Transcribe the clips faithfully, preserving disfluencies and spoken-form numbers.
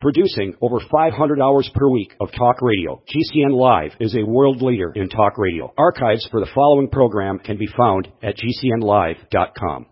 Producing over five hundred hours per week of talk radio, G C N Live is a world leader in talk radio. Archives for the following program can be found at G C N live dot com.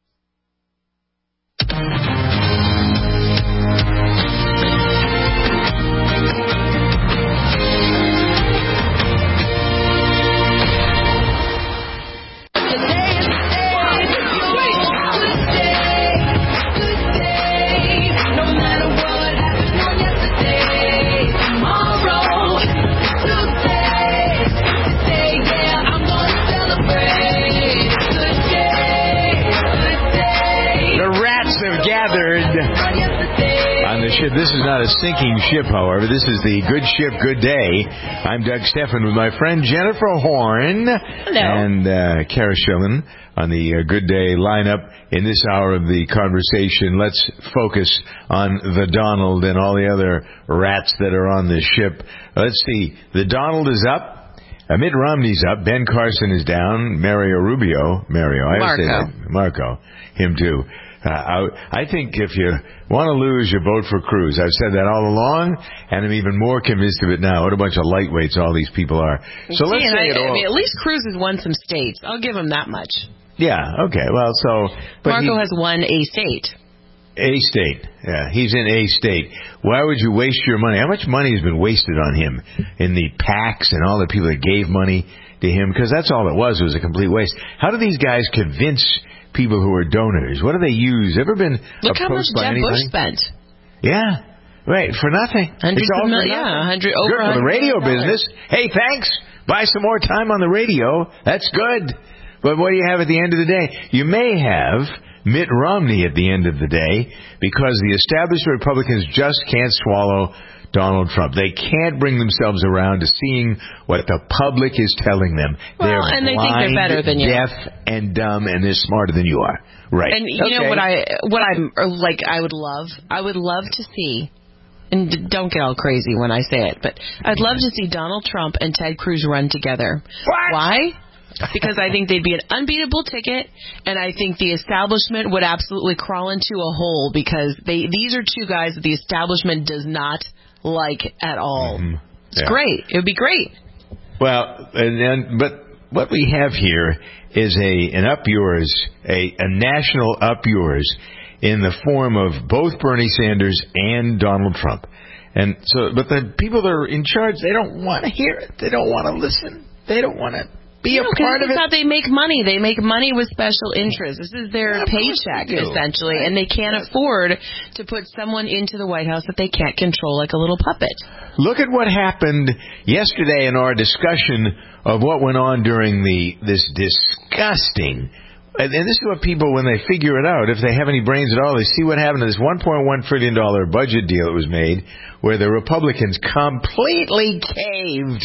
This is not a sinking ship, however. This is the Good Ship, Good Day. I'm Doug Stephan with my friend Jennifer Horn. Hello. And uh, Kara Schillen on the uh, Good Day lineup. In this hour of the conversation, let's focus on the Donald and all the other rats that are on this ship. Let's see. The Donald is up. Uh, Mitt Romney's up. Ben Carson is down. Mario Rubio. Mario. I Marco. Say that. Marco. Him too. Uh, I, I think if you want to lose, you vote for Cruz. I've said that all along, and I'm even more convinced of it now. What a bunch of lightweights all these people are. So See, let's say I, it all. I mean, at least Cruz has won some states. I'll give him that much. Yeah, okay. Well, so... But Marco he, has won a state. A state. Yeah, he's in a state. Why would you waste your money? How much money has been wasted on him in the PACs and all the people that gave money to him? Because that's all it was. It was a complete waste. How do these guys convince people who are donors? What do they use? Ever been Look how much approached by Jeb anybody? Bush spent. Yeah, right, for nothing. Hundreds It's all of for million, nothing. yeah, hundred over good for the radio dollars. business. Hey, thanks. Buy some more time on the radio. That's good. But what do you have at the end of the day? You may have Mitt Romney at the end of the day because the established Republicans just can't swallow Donald Trump. They can't bring themselves around to seeing what the public is telling them. Well, they're and blind, they think they're better than you. deaf, and dumb, and they're smarter than you are. Right. And you okay. know what I what I'm or like I would love I would love to see, and d- don't get all crazy when I say it, but I'd love to see Donald Trump and Ted Cruz run together. What? Why? Because I think they'd be an unbeatable ticket, and I think the establishment would absolutely crawl into a hole because they these are two guys that the establishment does not like at all. Mm-hmm. It's Yeah. great. It would be great. Well, and then, but what we have here is a an up yours, a, a national up yours in the form of both Bernie Sanders and Donald Trump. And so, but the people that are in charge, they don't want to hear it. They don't want to listen. They don't want to be a No, part of this is it. how they make money. They make money with special interests. This is their Yeah, of course paycheck, they do. essentially, and they can't afford to put someone into the White House that they can't control like a little puppet. Look at what happened yesterday in our discussion of what went on during the this disgusting, and, and this is what people, when they figure it out, if they have any brains at all, they see what happened to this one point one trillion dollars budget deal that was made, where the Republicans completely caved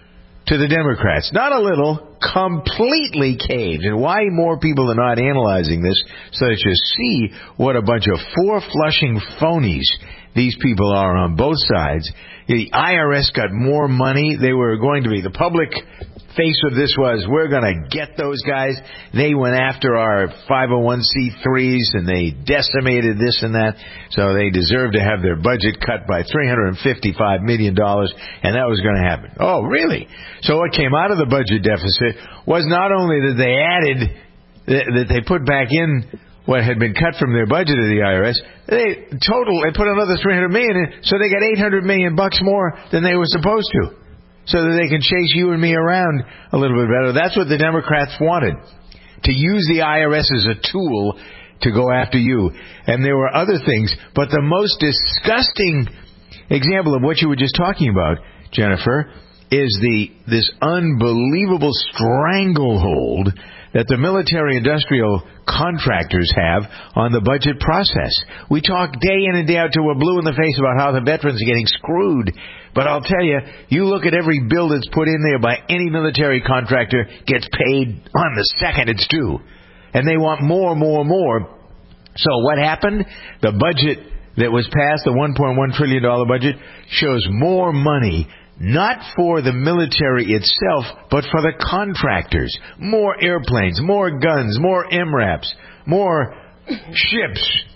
to the Democrats. Not a little, completely caved. And why more people are not analyzing this so that you see what a bunch of four-flushing phonies these people are on both sides. The I R S got more money. They were going to be, the public face of this was, we're going to get those guys. They went after our five oh one c threes and they decimated this and that. So they deserve to have their budget cut by three hundred fifty-five million dollars, and that was going to happen. Oh, really? So what came out of the budget deficit was not only that they added, that they put back in what had been cut from their budget of the I R S, they total, they put another three hundred million in, so they got eight hundred million bucks more than they were supposed to, so that they can chase you and me around a little bit better. That's what the Democrats wanted, to use the I R S as a tool to go after you. And there were other things, but the most disgusting example of what you were just talking about, Jennifer, is the this unbelievable stranglehold that the military-industrial contractors have on the budget process. We talk day in and day out till we're blue in the face about how the veterans are getting screwed. But I'll tell you, you look at every bill that's put in there by any military contractor gets paid on the second it's due. And they want more, more, more. So what happened? The budget that was passed, the one point one trillion dollars budget, shows more money, not for the military itself, but for the contractors. More airplanes, more guns, more M RAPs, more ships.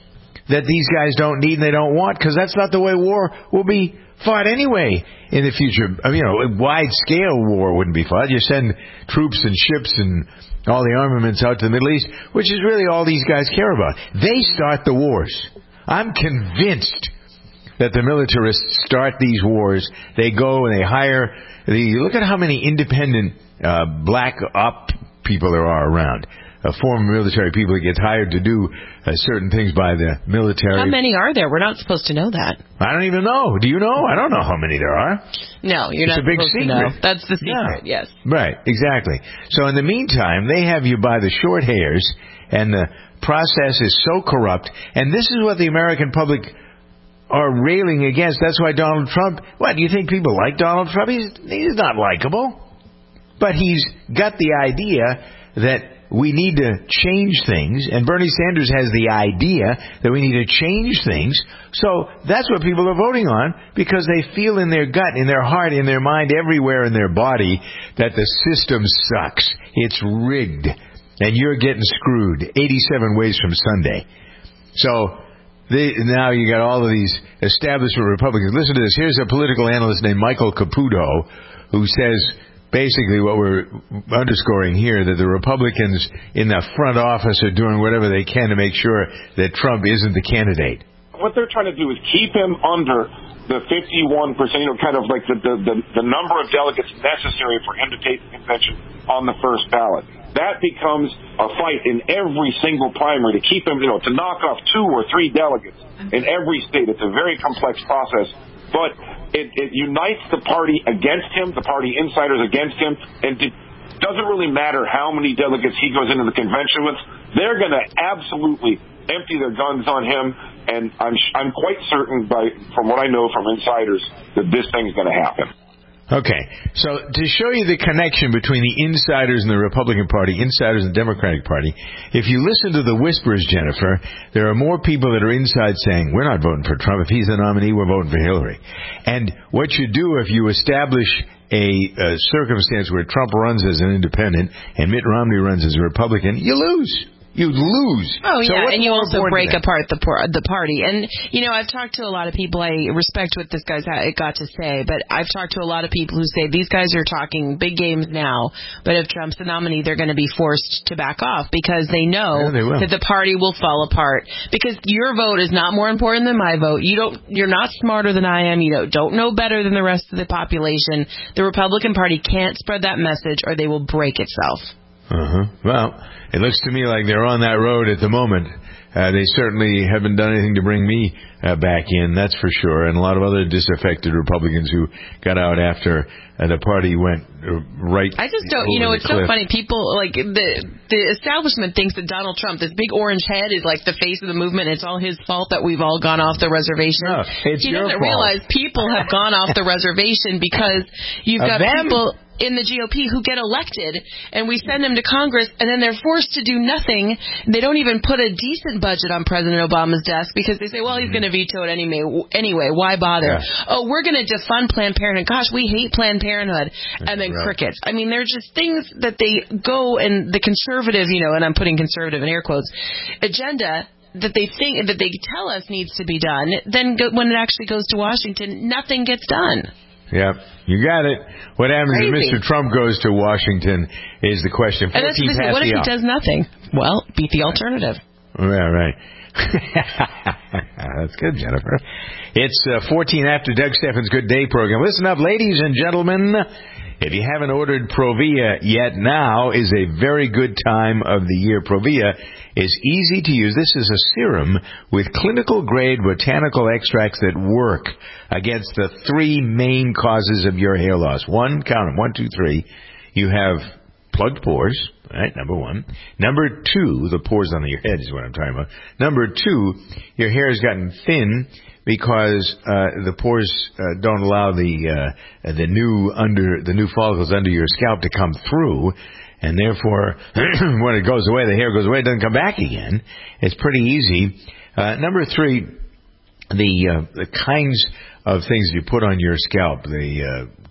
that these guys don't need and they don't want, because that's not the way war will be fought anyway in the future. I mean, you know, a wide-scale war wouldn't be fought. You send troops and ships and all the armaments out to the Middle East, which is really all these guys care about. They start the wars. I'm convinced that the militarists start these wars. They go and they hire the, look at how many independent uh, black op people there are around. Uh, former military people that get hired to do uh, certain things by the military. How many are there? We're not supposed to know that. I don't even know. Do you know? I don't know how many there are. No, you're it's not a big supposed secret. to know. That's the secret, yeah. yes. Right, exactly. So in the meantime, they have you by the short hairs, and the process is so corrupt, and this is what the American public are railing against. That's why Donald Trump, what, do you think people like Donald Trump? He's, he's not likable. But he's got the idea that we need to change things, and Bernie Sanders has the idea that we need to change things. So that's what people are voting on, because they feel in their gut, in their heart, in their mind, everywhere in their body that the system sucks. It's rigged, and you're getting screwed eighty-seven ways from Sunday. So they, now you got all of these establishment Republicans. Listen to this. Here's a political analyst named Michael Caputo who says basically what we're underscoring here, that the Republicans in the front office are doing whatever they can to make sure that Trump isn't the candidate. What they're trying to do is keep him under the fifty-one percent, you know, kind of like the, the, the, the number of delegates necessary for him to take the convention on the first ballot. That becomes a fight in every single primary to keep him, you know, to knock off two or three delegates in every state. It's a very complex process. But it, it unites the party against him, the party insiders against him, and it doesn't really matter how many delegates he goes into the convention with. They're going to absolutely empty their guns on him, and I'm I'm quite certain, by from what I know from insiders, that this thing's going to happen. Okay, so to show you the connection between the insiders in the Republican Party, insiders in the Democratic Party, if you listen to the whispers, Jennifer, there are more people that are inside saying, we're not voting for Trump. If he's the nominee, we're voting for Hillary. And what you do if you establish a, a circumstance where Trump runs as an independent and Mitt Romney runs as a Republican, you lose. You lose. Oh, yeah, so and you also break than apart the por- the party. And, you know, I've talked to a lot of people. I respect what this guy's ha- got to say, but I've talked to a lot of people who say these guys are talking big games now, but if Trump's the nominee, they're going to be forced to back off because they know yeah, they that the party will fall apart. Because your vote is not more important than my vote. You don't, you're not smarter than I am. You don't, don't know better than the rest of the population. The Republican Party can't spread that message or they will break itself. Uh-huh. Well, it looks to me like they're on that road at the moment. Uh, they certainly haven't done anything to bring me uh, back in, that's for sure, and a lot of other disaffected Republicans who got out after uh, the party went uh, right. I just don't, you know, it's cliff. so funny. People, like, the the establishment thinks that Donald Trump, this big orange head, is like the face of the movement. It's all his fault that we've all gone off the reservation. No, it's he your doesn't fault. realize people have gone off the reservation because you've Of got them? people in the G O P who get elected, and we send them to Congress, and then they're forced to do nothing. They don't even put a decent budget on President Obama's desk because they say, well, he's going to veto it anyway. Anyway, why bother? Yeah. Oh, we're going to defund Planned Parenthood. Gosh, we hate Planned Parenthood. That's and then right. crickets. I mean, they're just things that they go and the conservative, you know, and I'm putting conservative in air quotes, agenda that they think, that they tell us needs to be done, then go, when it actually goes to Washington, nothing gets done. Yep, you got it. What happens Crazy. if Mister Trump goes to Washington is the question. And that's, fourteen what if he past the does nothing? Well, beat the alternative. hour. Yeah, right. That's good, Jennifer. It's uh, fourteen after Doug Steffens' Good Day program. Listen up, ladies and gentlemen. If you haven't ordered Provia yet, now is a very good time of the year. Provia is easy to use. This is a serum with clinical-grade botanical extracts that work against the three main causes of your hair loss. One, count them, one, two, three. You have plugged pores, right, number one. Number two, the pores on your head is what I'm talking about. Number two, your hair has gotten thin because uh, the pores uh, don't allow the uh, the new under the new follicles under your scalp to come through, and therefore, when it goes away, the hair goes away, it doesn't come back again. It's pretty easy. Uh, number three, the uh, the kinds of things you put on your scalp, the uh,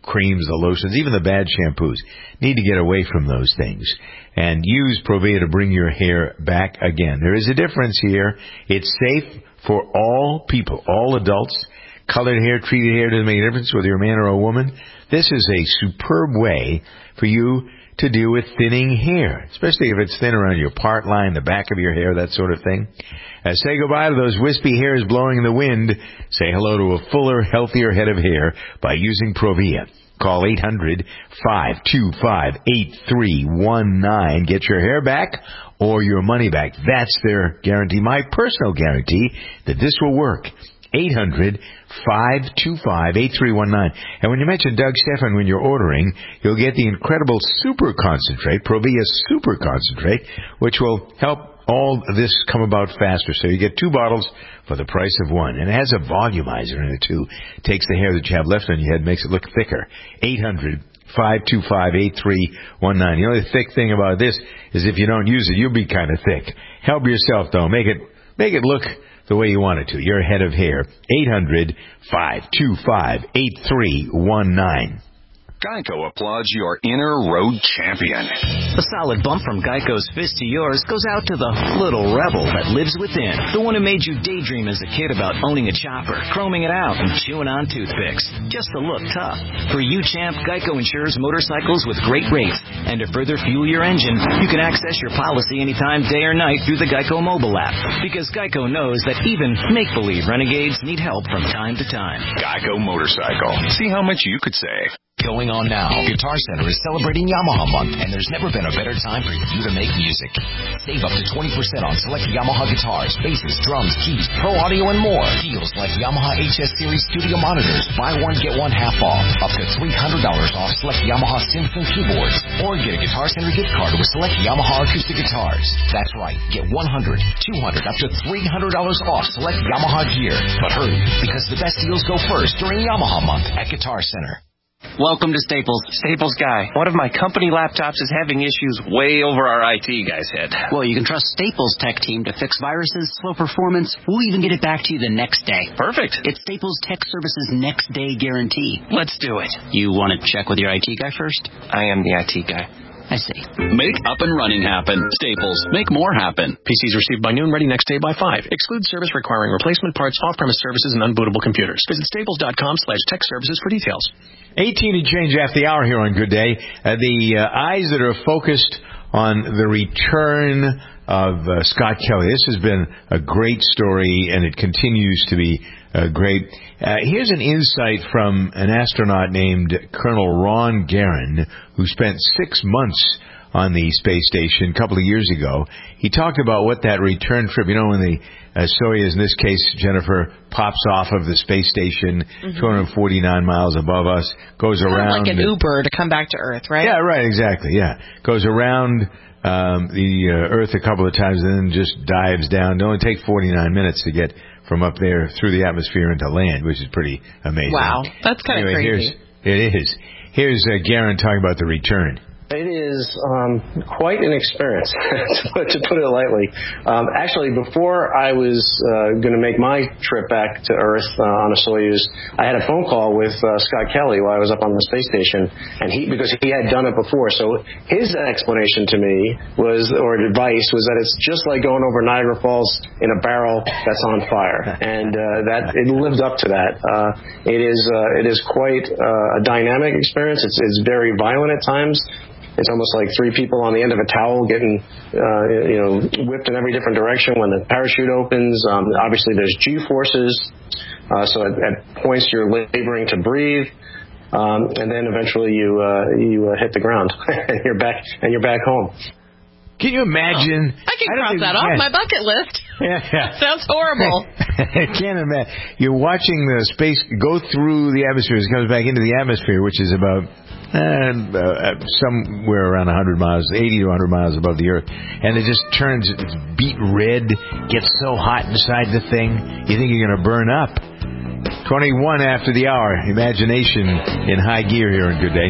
creams, the lotions, even the bad shampoos. Need to get away from those things and use Provia to bring your hair back again. There is a difference here. It's safe for all people, all adults. Colored hair, treated hair doesn't make a difference whether you're a man or a woman. This is a superb way for you to deal with thinning hair, especially if it's thin around your part line, the back of your hair, that sort of thing. Uh, say goodbye to those wispy hairs blowing in the wind. Say hello to a fuller, healthier head of hair by using Provia. Call eight hundred, five two five, eight three one nine. Get your hair back or your money back. That's their guarantee, my personal guarantee, that this will work. eight hundred, five two five, eight three one nine. And when you mention Doug Stephan when you're ordering, you'll get the incredible Super Concentrate, Provia Super Concentrate, which will help all this come about faster. So you get two bottles for the price of one. And it has a volumizer in it, too. It takes the hair that you have left on your head and makes it look thicker. eight hundred, five two five, eight three one nine. The only thick thing about this is if you don't use it, you'll be kind of thick. Help yourself, though. Make it, make it look the way you want it to. Your head of hair. eight hundred, five two five, eight three one nine. Geico applauds your inner road champion. A solid bump from Geico's fist to yours goes out to the little rebel that lives within. The one who made you daydream as a kid about owning a chopper, chroming it out, and chewing on toothpicks. Just to look tough. For you, champ, Geico insures motorcycles with great rates. And to further fuel your engine, you can access your policy anytime, day or night, through the Geico mobile app. Because Geico knows that even make-believe renegades need help from time to time. Geico Motorcycle. See how much you could save. Going on now. Guitar Center is celebrating Yamaha Month, and there's never been a better time for you to make music. Save up to twenty percent on select Yamaha guitars, basses, drums, keys, pro audio, and more. Deals like Yamaha H S Series studio monitors. Buy one, get one half off. Up to three hundred dollars off select Yamaha synths and keyboards. Or get a Guitar Center gift card with select Yamaha acoustic guitars. That's right. Get one hundred dollars, two hundred dollars, up to three hundred dollars off select Yamaha gear. But hurry, because the best deals go first during Yamaha Month at Guitar Center. Welcome to Staples. Staples guy. One of my company laptops is having issues way over our I T guy's head. Well, you can trust Staples tech team to fix viruses, slow performance. We'll even get it back to you the next day. Perfect. It's Staples Tech Services next day guarantee. Let's do it. You want to check with your I T guy first? I am the I T guy. I see. Make up and running happen. Staples. Make more happen. P Cs received by noon, ready next day by five. Exclude service requiring replacement parts, off-premise services, and unbootable computers. Visit staples.com slash tech services for details. eighteen to change after the hour here on Good Day. Uh, the uh, eyes that are focused on the return of uh, Scott Kelly. This has been a great story, and it continues to be uh, great. Uh, here's an insight from an astronaut named Colonel Ron Garan, who spent six months on the space station a couple of years ago. He talked about what that return trip, you know, when the uh, Soyuz, in this case, Jennifer, pops off of the space station, mm-hmm. two hundred forty-nine miles above us, goes Sounds around. like an Uber to come back to Earth, right? Yeah, right, exactly, yeah. Goes around um, the uh, Earth a couple of times and then just dives down. It only takes forty-nine minutes to get from up there through the atmosphere into land, which is pretty amazing. Wow, that's kind of anyway, crazy. Here's, it is. Here's uh, Garan talking about the return. It is um, quite an experience, to, put, to put it lightly. Um, actually, before I was uh, going to make my trip back to Earth uh, on a Soyuz, I had a phone call with uh, Scott Kelly while I was up on the space station, and he because he had done it before. So his explanation to me was, or advice, was that it's just like going over Niagara Falls in a barrel that's on fire, and uh, that it lived up to that. Uh, it is uh, it is quite uh, a dynamic experience. It's, it's very violent at times. It's almost like three people on the end of a towel getting, uh, you know, whipped in every different direction when the parachute opens. Um, obviously, there's G-forces, uh, so at, at points you're laboring to breathe, um, and then eventually you uh, you uh, hit the ground and you're back and you're back home. Can you imagine? Oh, I can I cross that off my bucket list. Yeah, yeah. Sounds horrible. I can't imagine. You're watching the space go through the atmosphere. It comes back into the atmosphere, which is about and uh, somewhere around one hundred miles, eighty to one hundred miles above the Earth, and it just turns, it's beet red, gets so hot inside the thing, you think you're going to burn up. twenty-one after the hour, imagination in high gear here on Good Day.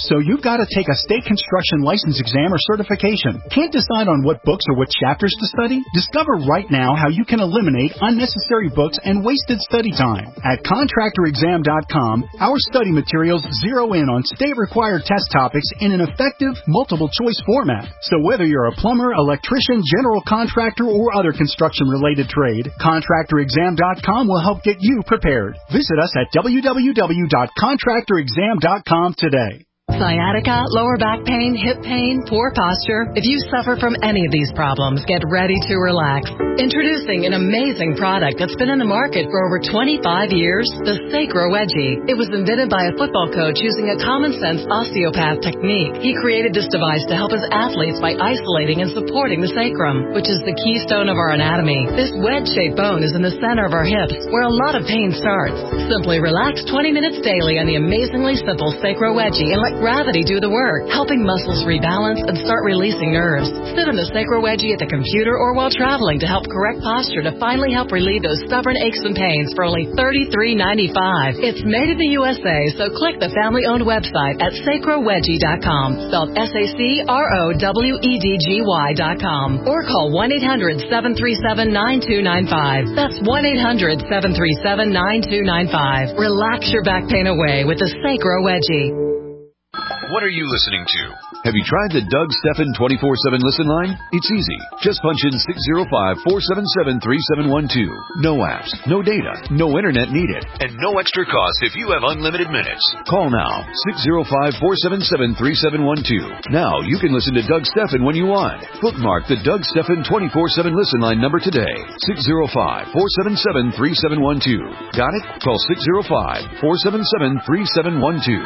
so you've got to take a state construction license exam or certification. Can't decide on what books or what chapters to study? Discover right now how you can eliminate unnecessary books and wasted study time. At contractor exam dot com, our study materials zero in on state-required test topics in an effective, multiple-choice format. So whether you're a plumber, electrician, general contractor, or other construction-related trade, contractor exam dot com will help get you prepared. Visit us at w w w dot contractor exam dot com today. Sciatica, lower back pain, hip pain, poor posture. If you suffer from any of these problems, get ready to relax. Introducing an amazing product that's been in the market for over twenty-five years, the Sacro Wedgie. It was invented by a football coach using a common-sense osteopath technique. He created this device to help his athletes by isolating and supporting the sacrum, which is the keystone of our anatomy. This wedge-shaped bone is in the center of our hips, where a lot of pain starts. Simply relax twenty minutes daily on the amazingly simple Sacro Wedgie and let gravity do the work, helping muscles rebalance and start releasing nerves. Sit on the Sacro Wedgie at the computer or while traveling to help correct posture to finally help relieve those stubborn aches and pains for only thirty-three ninety-five. It's made in the U S A, so click the family-owned website at sacro wedgie dot com, spelled S A C R O W E D G Y dot com, or call one eight hundred seven three seven nine two nine five. That's one eight hundred seven three seven nine two nine five. Relax your back pain away with the Sacro Wedgie. What are you listening to? Have you tried the Doug Stephan twenty-four seven listen line? It's easy. Just punch in six zero five, four seven seven, three seven one two. No apps, no data, no internet needed, and no extra cost if you have unlimited minutes. Call now, six zero five, four seven seven, three seven one two. Now you can listen to Doug Stephan when you want. Bookmark the Doug Stephan twenty-four seven listen line number today, six zero five, four seven seven, three seven one two. Got it? Call six zero five, four seven seven, three seven one two.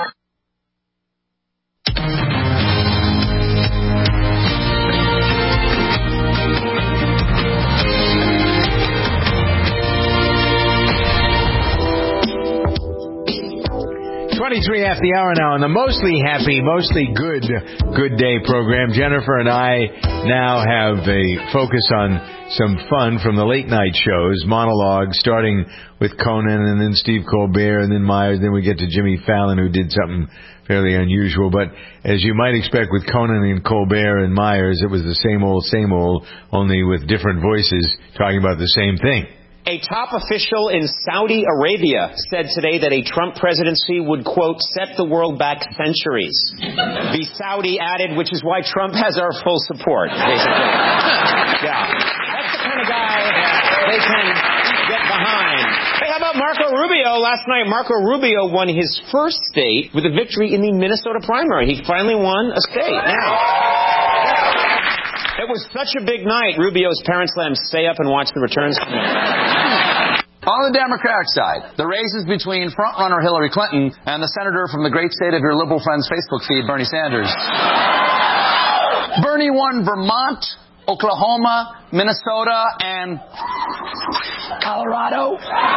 twenty-three after the hour now on the mostly happy, mostly good, good day program. Jennifer and I now have a focus on some fun from the late night shows, monologues, starting with Conan and then Steve Colbert and then Myers. Then we get to Jimmy Fallon, who did something fairly unusual. But as you might expect with Conan and Colbert and Myers, it was the same old, same old, only with different voices talking about the same thing. A top official in Saudi Arabia said today that a Trump presidency would, quote, set the world back centuries. The Saudi added, which is why Trump has our full support, basically. Yeah. That's the kind of guy they can get behind. Hey, how about Marco Rubio? Last night, Marco Rubio won his first state with a victory in the Minnesota primary. He finally won a state. Now, it was such a big night, Rubio's parents let him stay up and watch the returns. On the Democratic side, the races between frontrunner Hillary Clinton and the senator from the great state of your liberal friend's Facebook feed, Bernie Sanders. Bernie won Vermont, Oklahoma, Minnesota, and Colorado.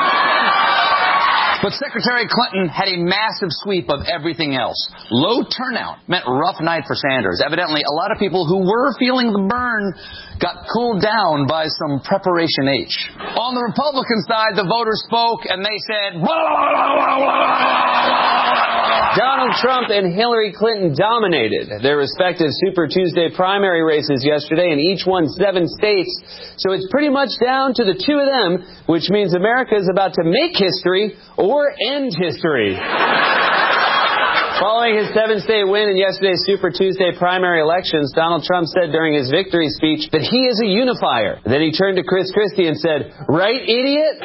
But Secretary Clinton had a massive sweep of everything else. Low turnout meant rough night for Sanders. Evidently, a lot of people who were feeling the burn got cooled down by some Preparation H. On the Republican side, the voters spoke and they said, blah, blah, blah, blah, blah. Donald Trump and Hillary Clinton dominated their respective Super Tuesday primary races yesterday, and each won seven states. So it's pretty much down to the two of them, which means America is about to make history or end history. Following his seven-state win in yesterday's Super Tuesday primary elections, Donald Trump said during his victory speech that he is a unifier. Then he turned to Chris Christie and said, "Right, idiot?"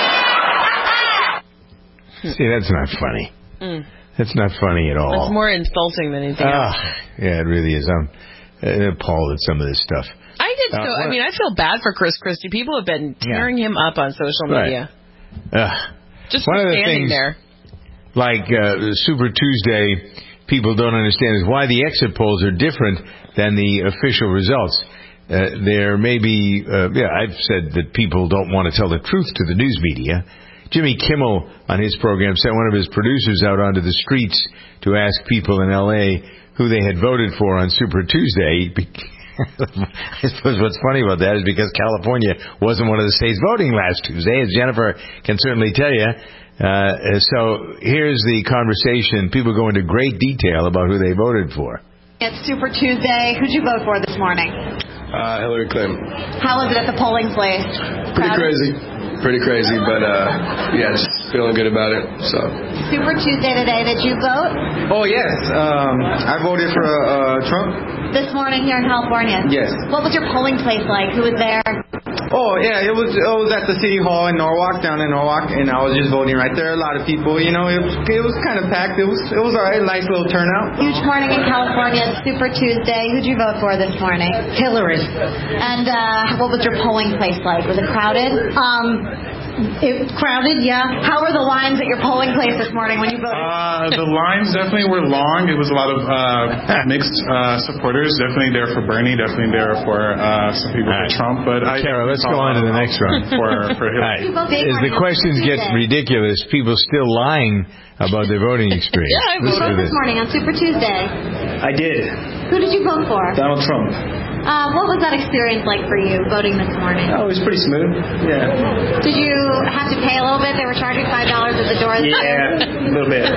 See, that's not funny. Mm. That's not funny at all. It's more insulting than anything ah, else. Yeah, it really is. I'm uh, appalled at some of this stuff. I did so. Uh, I mean, I feel bad for Chris Christie. People have been tearing yeah. him up on social media. Right. Uh, Just one for of the standing things, there. Like uh, Super Tuesday, people don't understand is why the exit polls are different than the official results. Uh, there may be, uh, yeah, I've said that people don't want to tell the truth to the news media. Jimmy Kimmel on his program sent one of his producers out onto the streets to ask people in L A who they had voted for on Super Tuesday. I suppose what's funny about that is because California wasn't one of the states voting last Tuesday, as Jennifer can certainly tell you. Uh, so here's the conversation. People go into great detail about who they voted for. It's Super Tuesday. Who'd you vote for this morning? Uh, Hillary Clinton. How was it at the polling place? Pretty Crowded? crazy. Pretty crazy, but uh, yeah, just feeling good about it. So. Super Tuesday today. Did you vote? Oh, yes. Um, I voted for uh, Trump. This morning here in California? Yes. What was your polling place like? Who was there? Oh, yeah, it was it was at the City Hall in Norwalk, down in Norwalk, and I was just voting right there. A lot of people, you know, it was, it was kind of packed. It was it was all right, nice little turnout. Huge morning in California. It's Super Tuesday. Who'd you vote for this morning? Hillary. And uh, what was your polling place like? Was it crowded? Um... It crowded, yeah. How were the lines at your polling place this morning when you voted? Uh, the lines definitely were long. It was a lot of uh, mixed uh, supporters. Definitely there for Bernie. Definitely there for uh, some people for Trump. But I, Kara, let's go on to the next round. For, for Hillary. Right. As the questions get ridiculous, people still lying about their voting experience. Yeah, I voted this morning on Super Tuesday. I did. Who did you vote for? Donald Trump. Uh, what was that experience like for you, voting this morning? Oh, it was pretty smooth. Yeah. Did you have to pay a little bit? They were charging five dollars at the door. Yeah, a little bit.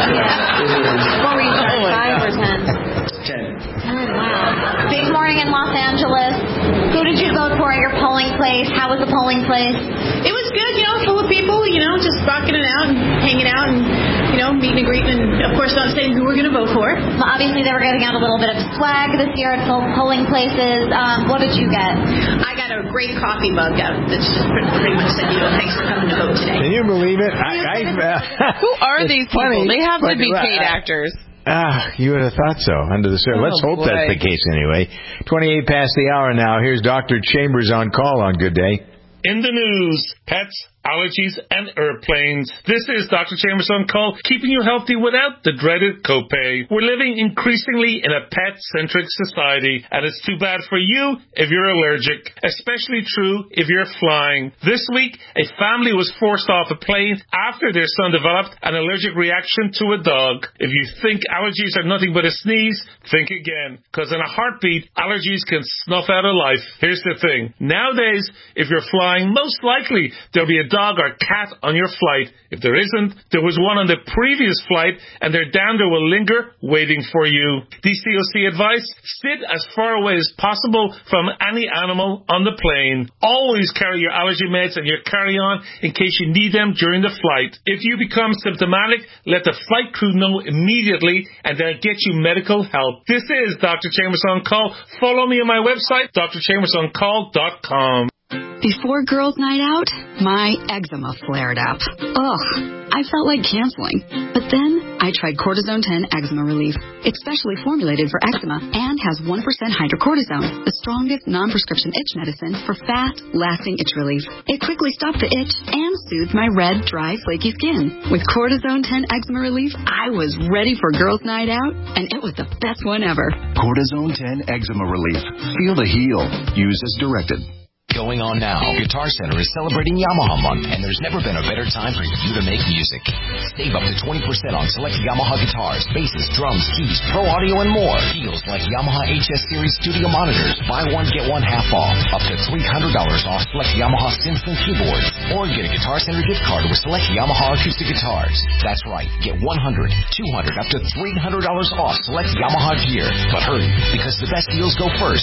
Yeah. What were you charging, five or ten? Ten. Ten, wow. Big morning in Los Angeles. Who did you vote for at your polling place? How was the polling place? It was good, you know, full of people, you know, just rocking it out and hanging out and, you know, meeting and greeting and, of course, not saying who we're going to vote for. Well, obviously, they were giving out a little bit of swag this year at polling places. Um, what did you get? I got a great coffee mug out that's just pretty, pretty much said, you know, thanks for coming to vote today. Can you believe it? I, I, uh, who are these funny, people? They have to but, be paid uh, actors. Ah, you would have thought so. Under the surface. Oh, Let's hope boy. that's the case anyway. twenty-eight past the hour now. Here's Doctor Chambers on call on Good Day. In the news, pets, allergies, and airplanes. This is Doctor Chambers on call, keeping you healthy without the dreaded copay. We're living increasingly in a pet-centric society, and it's too bad for you if you're allergic, especially true if you're flying. This week, a family was forced off a plane after their son developed an allergic reaction to a dog. If you think allergies are nothing but a sneeze, think again, because in a heartbeat, allergies can snuff out a life. Here's the thing. Nowadays, if you're flying, most likely there'll be a dog or cat on your flight. If there isn't, there was one on the previous flight, and their dander will linger waiting for you. D C O C advice, sit as far away as possible from any animal on the plane. Always carry your allergy meds and your carry-on in case you need them during the flight. If you become symptomatic, let the flight crew know immediately, and they'll get you medical help. This is Doctor Chambers on Call. Follow me on my website, d r chambers on call dot com. Before girls' night out, my eczema flared up. Ugh, I felt like canceling. But then I tried Cortisone ten Eczema Relief. It's specially formulated for eczema and has one percent hydrocortisone, the strongest non-prescription itch medicine for fast, lasting itch relief. It quickly stopped the itch and soothed my red, dry, flaky skin. With Cortisone ten Eczema Relief, I was ready for girls' night out, and it was the best one ever. Cortisone ten Eczema Relief. Feel the heal. Use as directed. Going on now. Guitar Center is celebrating Yamaha Month, and there's never been a better time for you to make music. Save up to twenty percent on select Yamaha guitars, basses, drums, keys, pro audio, and more. Deals like Yamaha H S Series studio monitors. Buy one, get one half off. Up to three hundred dollars off select Yamaha synths and keyboards. Or get a Guitar Center gift card with select Yamaha acoustic guitars. That's right. Get one hundred dollars, two hundred dollars, up to three hundred dollars off select Yamaha gear. But hurry, because the best deals go first.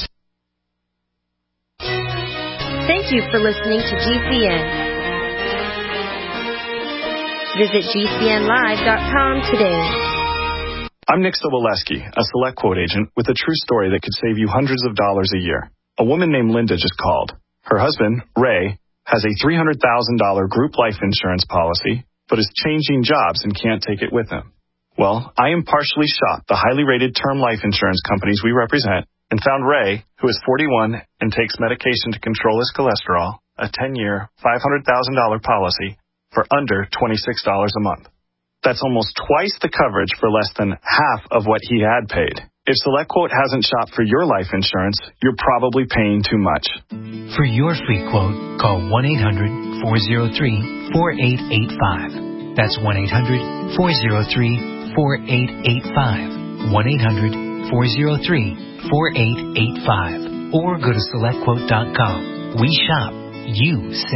Thank you for listening to G C N. Visit G C N live dot com today. I'm Nick Soboleski, a Select Quote agent with a true story that could save you hundreds of dollars a year. A woman named Linda just called. Her husband, Ray, has a three hundred thousand dollars group life insurance policy, but is changing jobs and can't take it with him. Well, I impartially shopped the highly rated term life insurance companies we represent and found Ray, who is forty-one and takes medication to control his cholesterol, a ten-year, five hundred thousand dollars policy for under twenty-six dollars a month. That's almost twice the coverage for less than half of what he had paid. If SelectQuote hasn't shopped for your life insurance, you're probably paying too much. For your free quote, call one eight hundred, four oh three, four eight eight five. That's one eight hundred, four oh three, four eight eight five. one eight hundred, four oh three, four eight eight five. Or go to select quote dot com. We shop, you save.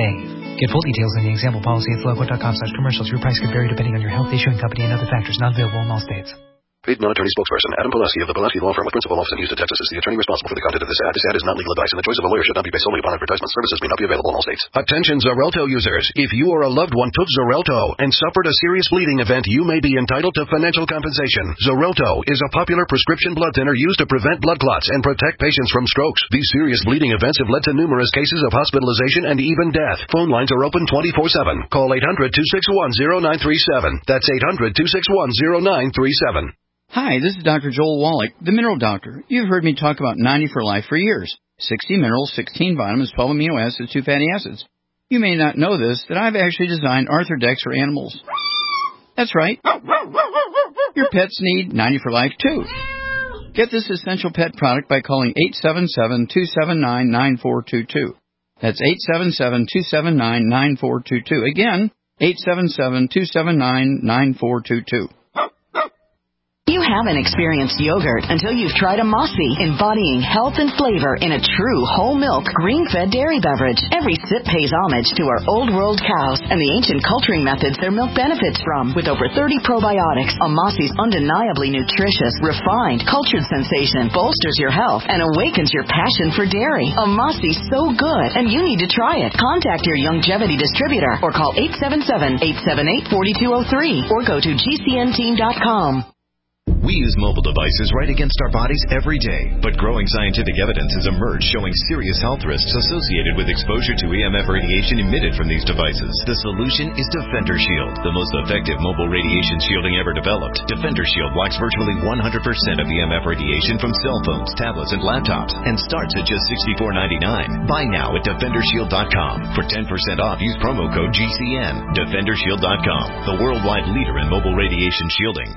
Get full details in the example policy at selectquote dot com slash commercials. Your price could vary depending on your health, issuing company, and other factors. Not available in all states. Paid non-attorney spokesperson Adam Pulaski of the Pulaski Law Firm with principal office in Houston, Texas is the attorney responsible for the content of this ad. This ad is not legal advice, and the choice of a lawyer should not be based solely upon advertisement. Services may not be available in all states. Attention Xarelto users. If you or a loved one took Xarelto and suffered a serious bleeding event, you may be entitled to financial compensation. Xarelto is a popular prescription blood thinner used to prevent blood clots and protect patients from strokes. These serious bleeding events have led to numerous cases of hospitalization and even death. Phone lines are open twenty-four seven. Call eight hundred, two six one, zero nine three seven. That's eight hundred, two six one, zero nine three seven. Hi, this is Doctor Joel Wallach, the Mineral Doctor. You've heard me talk about ninety for Life for years. sixty minerals, sixteen vitamins, twelve amino acids, two fatty acids. You may not know this, that I've actually designed Arthrodex for animals. That's right. Your pets need ninety for Life, too. Get this essential pet product by calling eight seven seven, two seven nine, nine four two two. That's eight seven seven, two seven nine, nine four two two. Again, eight seven seven, two seven nine, nine four two two. You haven't experienced yogurt until you've tried a Mossy, embodying health and flavor in a true whole milk, green-fed dairy beverage. Every sip pays homage to our old world cows and the ancient culturing methods their milk benefits from. With over thirty probiotics, a Mossy's undeniably nutritious, refined, cultured sensation bolsters your health and awakens your passion for dairy. A Mossy's so good, and you need to try it. Contact your Youngevity distributor or call eight seven seven, eight seven eight, four two zero three or go to G C N team dot com. We use mobile devices right against our bodies every day, but growing scientific evidence has emerged showing serious health risks associated with exposure to E M F radiation emitted from these devices. The solution is Defender Shield, the most effective mobile radiation shielding ever developed. Defender Shield blocks virtually one hundred percent of E M F radiation from cell phones, tablets, and laptops, and starts at just sixty-four ninety-nine. Buy now at defender shield dot com. For ten percent off, use promo code G C N. defender shield dot com, the worldwide leader in mobile radiation shielding.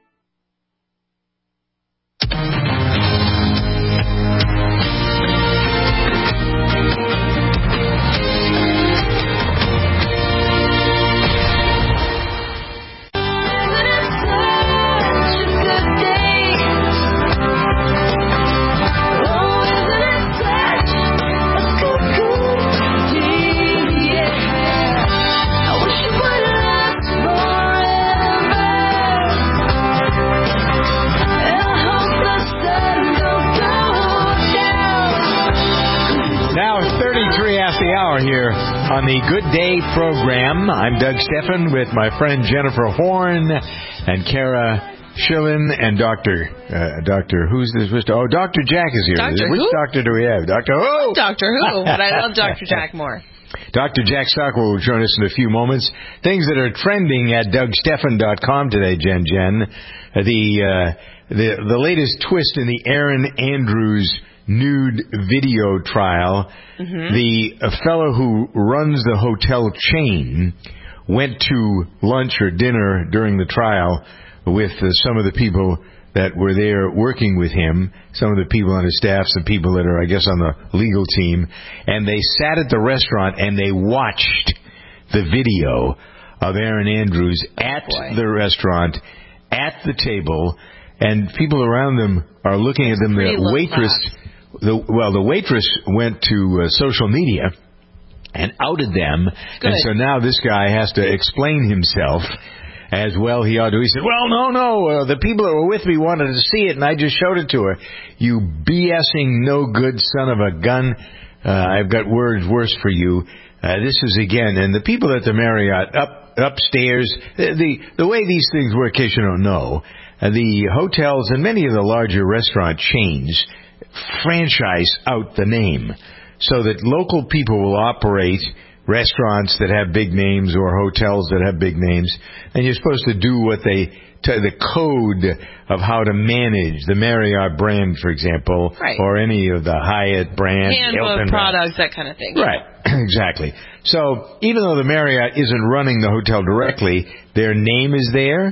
Here on the Good Day program. I'm Doug Stephan with my friend Jennifer Horn and Kara Schillen and Doctor Uh, Doctor who's this? Oh, Doctor Jack is here. Doctor Which who? doctor do we have? Doctor Who? Doctor Who, but I love Doctor Jack more. Doctor Jack Stockwell will join us in a few moments. Things that are trending at doug stephan dot com today, Jen Jen. Uh, the, uh, the, the latest twist in the Erin Andrews nude video trial. Mm-hmm. The uh, fellow who runs the hotel chain went to lunch or dinner during the trial with uh, some of the people that were there working with him, some of the people on his staff, some people that are, I guess, on the legal team, and they sat at the restaurant and they watched the video of Erin Andrews at oh the restaurant, at the table, and people around them are looking at them. The waitress... The, well, the waitress went to uh, social media and outed them, Good. and so now this guy has to explain himself as well he ought to. He said, well, no, no, uh, the people that were with me wanted to see it, and I just showed it to her. You BSing no good son of a gun. Uh, I've got words worse for you. Uh, this is, again, and the people at the Marriott up upstairs, the, the, the way these things work, in case you don't know, uh, the hotels and many of the larger restaurant chains franchise out the name so that local people will operate restaurants that have big names or hotels that have big names, and you're supposed to do what they t- the code of how to manage the Marriott brand, for example, right. or any of the Hyatt brand, handbook products, that kind of thing. Right, exactly. So even though the Marriott isn't running the hotel directly, their name is there.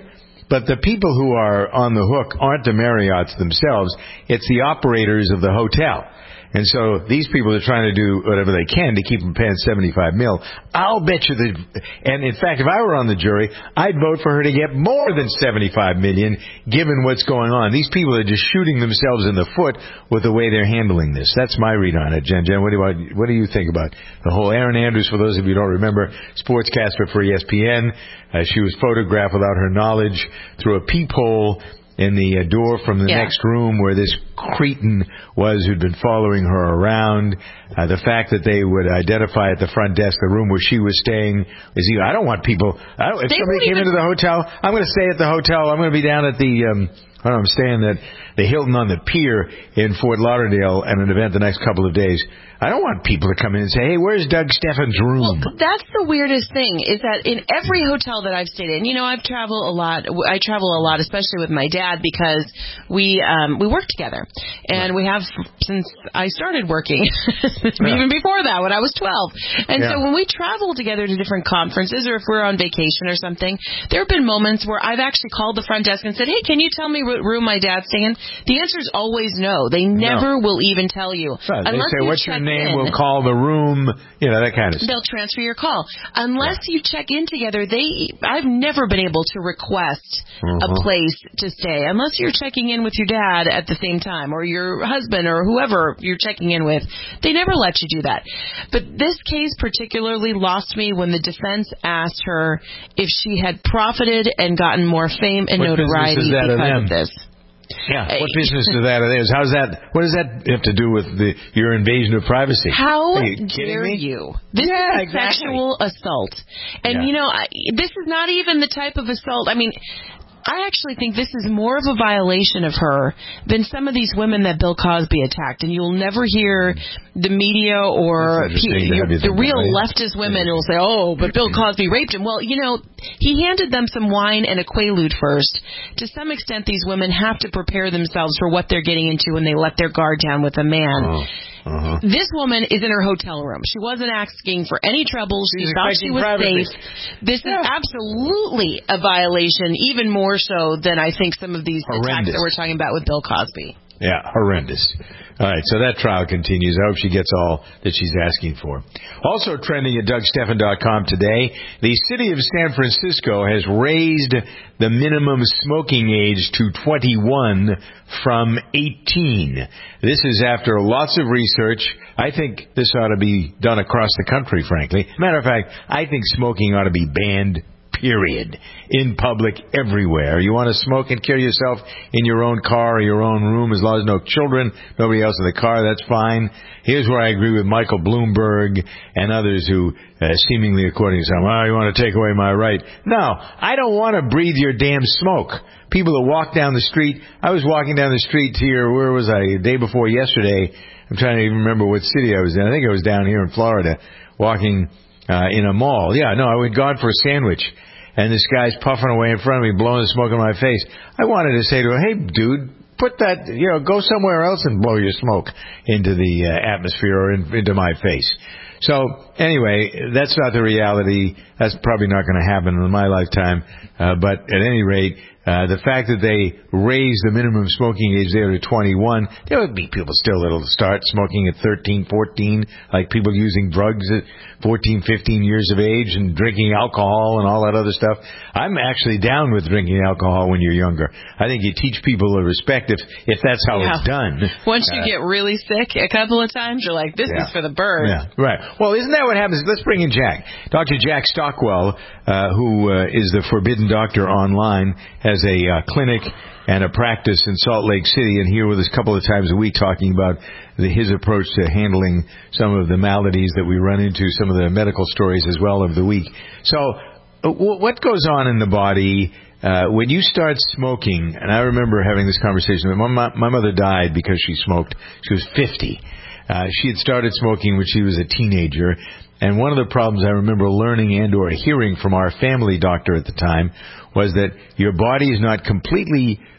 But the people who are on the hook aren't the Marriotts themselves. It's the operators of the hotel. And so these people are trying to do whatever they can to keep them paying seventy-five mil. I'll bet you that, and in fact, if I were on the jury, I'd vote for her to get more than seventy-five million, given what's going on. These people are just shooting themselves in the foot with the way they're handling this. That's my read on it, Jen. Jen, what do you, what do you think about the whole Erin Andrews? For those of you who don't remember, sportscaster for E S P N. Uh, she was photographed without her knowledge through a peephole in the uh, door from the yeah. next room where this cretin was who'd been following her around. Uh, the fact that they would identify at the front desk the room where she was staying is even, I don't want people, I don't, if they somebody came even... into the hotel, I'm going to stay at the hotel, I'm going to be down at the, um, I don't know, I'm staying at the Hilton on the Pier in Fort Lauderdale at an event the next couple of days. I don't want people to come in and say, hey, where's Doug Steffens' room? Well, that's the weirdest thing, is that in every hotel that I've stayed in, you know, I've traveled a lot. I travel a lot, especially with my dad, because we um, we work together. And right. we have since I started working, even before that, when I was twelve. And yeah. so when we travel together to different conferences, or if we're on vacation or something, there have been moments where I've actually called the front desk and said, hey, can you tell me what room my dad's staying in? The answer is always no. They never no. will even tell you. Right. Unless they say, you what's check your name? In. We'll call the room, you know, that kind of stuff. They'll transfer your call. Unless yeah. you check in together, they, I've never been able to request uh-huh. a place to stay. Unless you're checking in with your dad at the same time, or your husband, or whoever you're checking in with. They never let you do that. But this case particularly lost me when the defense asked her if she had profited and gotten more fame and what notoriety because of, of this. Yeah, what business is that of theirs? How's that? What does that have to do with the, your invasion of privacy? How you dare me? you? This yeah, is exactly. sexual assault. And, yeah. you know, I, this is not even the type of assault. I mean, I actually think this is more of a violation of her than some of these women that Bill Cosby attacked. And you'll never hear the media or pe- the real right? leftist women who will say, oh, but Bill Cosby raped him. Well, you know, he handed them some wine and a Quaalude first. To some extent, these women have to prepare themselves for what they're getting into when they let their guard down with a man. Oh. Uh-huh. This woman is in her hotel room. She wasn't asking for any trouble. She She's thought she was privacy. safe. This yeah. is absolutely a violation, even more so than I think some of these horrendous. attacks that we're talking about with Bill Cosby. Yeah, horrendous. All right, so that trial continues. I hope she gets all that she's asking for. Also trending at Doug Steffen dot com today, the city of San Francisco has raised the minimum smoking age to twenty-one from eighteen. This is after lots of research. I think this ought to be done across the country, frankly. Matter of fact, I think smoking ought to be banned. Period. In public, everywhere. You want to smoke and kill yourself in your own car or your own room, as long as no children, nobody else in the car, that's fine. Here's where I agree with Michael Bloomberg and others who, uh, seemingly according to some, oh, you want to take away my right. No, I don't want to breathe your damn smoke. People that walk down the street, I was walking down the street here, where was I, the day before yesterday, I'm trying to even remember what city I was in. I think I was down here in Florida, walking uh, in a mall. Yeah, no, I went gone for a sandwich. And this guy's puffing away in front of me, blowing the smoke in my face. I wanted to say to him, hey, dude, put that, you know, go somewhere else and blow your smoke into the uh, atmosphere or in, into my face. So, anyway, that's not the reality. That's probably not going to happen in my lifetime. Uh, but at any rate, uh, the fact that they raised the minimum smoking age there to twenty-one, there would be people still that'll start smoking at thirteen, fourteen, like people using drugs at fourteen, fifteen years of age and drinking alcohol and all that other stuff. I'm actually down with drinking alcohol when you're younger. I think you teach people to respect if, if that's how yeah. it's done. Once you uh, get really sick a couple of times, you're like, this yeah. is for the birds. Yeah, right. Well, isn't that what happens? Let's bring in Jack. Doctor Jack Stockwell, uh, who uh, is the Forbidden Doctor online, has a uh, clinic and a practice in Salt Lake City, and here with us a couple of times a week talking about the, his approach to handling some of the maladies that we run into, some of the medical stories as well of the week. So uh, w- what goes on in the body uh, when you start smoking? And I remember having this conversation. My, my mother died because she smoked. She was fifty. Uh, she had started smoking when she was a teenager. And one of the problems I remember learning and or hearing from our family doctor at the time was that your body is not completely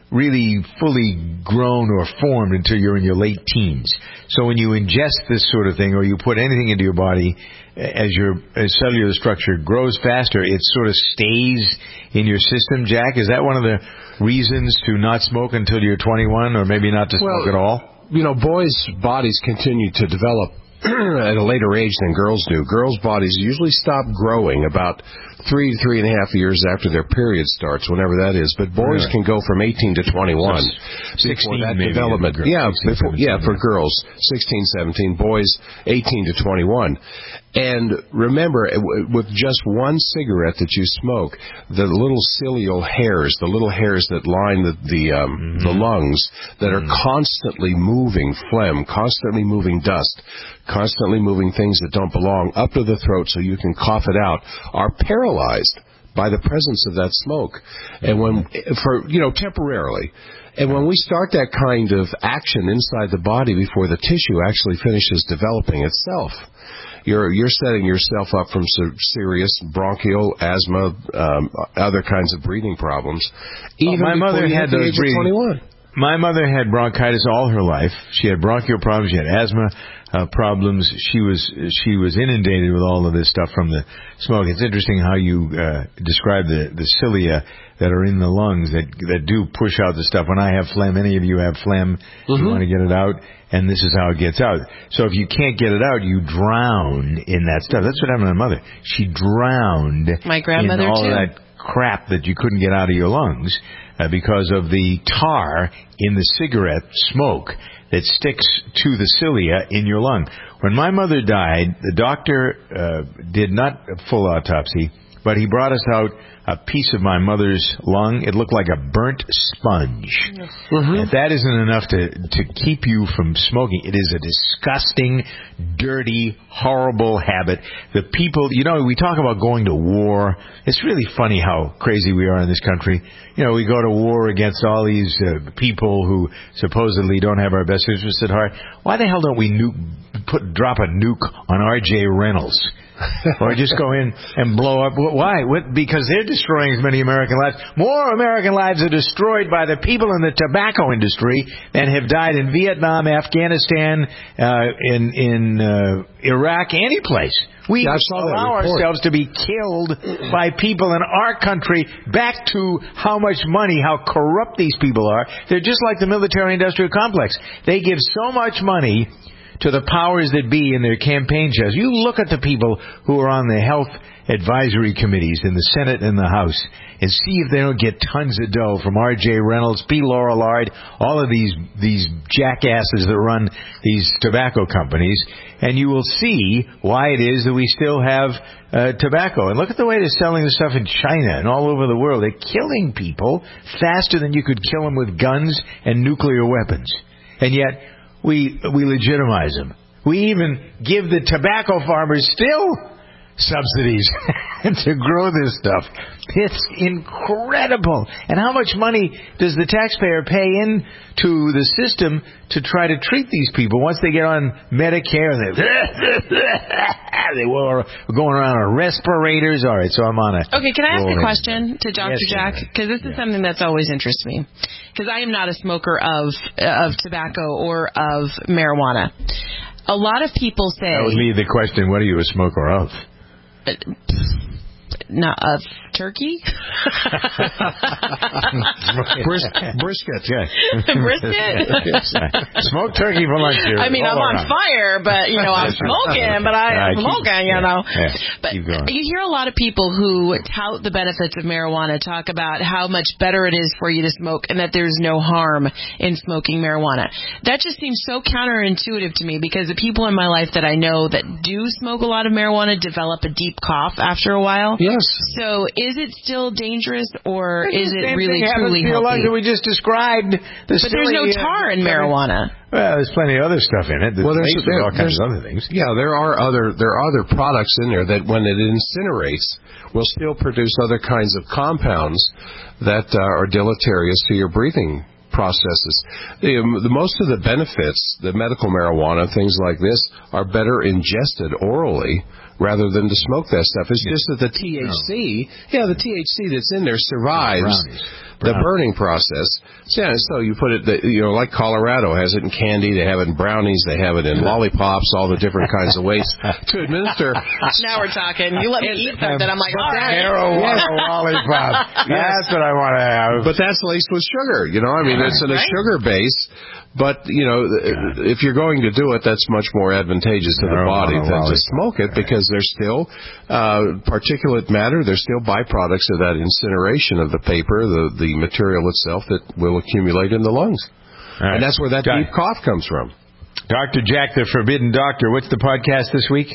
really fully grown or formed until you're in your late teens. So when you ingest this sort of thing, or you put anything into your body, as your as cellular structure grows faster, it sort of stays in your system. Jack, is that one of the reasons to not smoke until you're twenty-one, or maybe not to smoke well, at all? You know, boys' bodies continue to develop at a later age than girls do. Girls' bodies usually stop growing about three to three and a half years after their period starts, whenever that is. But boys Right. can go from eighteen to twenty-one. sixteen that maybe development. girls, Yeah, sixteen, before, yeah, seventeen, for yeah. girls, sixteen, seventeen. Boys, eighteen to twenty-one. And remember, with just one cigarette that you smoke, the little cilial hairs, the little hairs that line the the, um, mm-hmm. the lungs, that are mm-hmm. constantly moving phlegm, constantly moving dust, constantly moving things that don't belong up to the throat so you can cough it out, are paralyzed by the presence of that smoke. And when, for, you know, temporarily. And when we start that kind of action inside the body before the tissue actually finishes developing itself, You're you're setting yourself up from serious bronchial asthma, um, other kinds of breathing problems. Even well, my mother had those breathing. My mother had bronchitis all her life. She had bronchial problems. She had asthma uh, problems. She was she was inundated with all of this stuff from the smoke. It's interesting how you uh, describe the the cilia that are in the lungs that that do push out the stuff. When I have phlegm, any of you have phlegm, mm-hmm. you want to get it out, and this is how it gets out. So if you can't get it out, you drown in that stuff. That's what happened to my mother. She drowned my grandmother in all too. of that crap that you couldn't get out of your lungs uh, because of the tar in the cigarette smoke that sticks to the cilia in your lung. When my mother died, the doctor uh, did not a full autopsy, but he brought us out a piece of my mother's lung. It looked like a burnt sponge. Mm-hmm. If that isn't enough to, to keep you from smoking, it is a disgusting, dirty, horrible habit. The people, you know, we talk about going to war. It's really funny how crazy we are in this country. You know, we go to war against all these uh, people who supposedly don't have our best interests at heart. Why the hell don't we nuke, put, drop a nuke on R J Reynolds? Or just go in and blow up. Why? What? Because they're destroying as many American lives. More American lives are destroyed by the people in the tobacco industry than have died in Vietnam, Afghanistan, uh, in in uh, Iraq, any place. We yeah, allow ourselves to be killed by people in our country. Back to how much money, how corrupt these people are. They're just like the military-industrial complex. They give so much money to the powers that be in their campaign chest. You look at the people who are on the health advisory committees in the Senate and the House and see if they don't get tons of dough from R J Reynolds, P. Lorillard, all of these these jackasses that run these tobacco companies, and you will see why it is that we still have uh, tobacco. And look at the way they're selling the stuff in China and all over the world. They're killing people faster than you could kill them with guns and nuclear weapons. And yet We we legitimize them. We even give the tobacco farmers still subsidies to grow this stuff. It's incredible. And how much money does the taxpayer pay in to the system to try to treat these people once they get on Medicare? They, they were going around on respirators. All right, so I'm on a... Okay, can I ask rolling. a question to Doctor Yes, Jack? Because this is yeah. something that's always interested me. Because I am not a smoker of of tobacco or of marijuana. A lot of people say... That would lead the question, what are you a smoker of? Uh, not of turkey? Bris- brisket. Yeah. Brisket? Smoked turkey for lunch here. I mean, I'm on around. fire, but, you know, I'm smoking, but I am smoking, you know. Yeah, but you hear a lot of people who tout the benefits of marijuana, talk about how much better it is for you to smoke and that there's no harm in smoking marijuana. That just seems so counterintuitive to me because the people in my life that I know that do smoke a lot of marijuana develop a deep cough after a while. Yes. So is it still dangerous, or it's is it really truly healthy? healthy? We just described. The but there's no tar in marijuana. Well, there's plenty of other stuff in it. There's, well, there's, there, all kinds there's of other things. Yeah, there are other there are other products in there that, when it incinerates, will still produce other kinds of compounds that uh, are deleterious to your breathing processes. The, the most of the benefits, the medical marijuana, things like this, are better ingested orally rather than to smoke that stuff. It's just that the T H C, yeah, the T H C that's in there survives the burning process. So, yeah, so you put it, you know, like Colorado has it in candy, they have it in brownies, they have it in lollipops, all the different kinds of ways to administer. Now we're talking. You let me eat something, I'm like, all right. Marijuana lollipop. That's what I want to have. But that's laced with sugar, you know. I mean, it's in a sugar base. But, you know, if you're going to do it, that's much more advantageous to the body than to smoke it, because there's still uh, particulate matter. There's still byproducts of that incineration of the paper, the, the material itself that will accumulate in the lungs. Right. And that's where that deep cough comes from. Doctor Jack, the Forbidden Doctor. What's the podcast this week?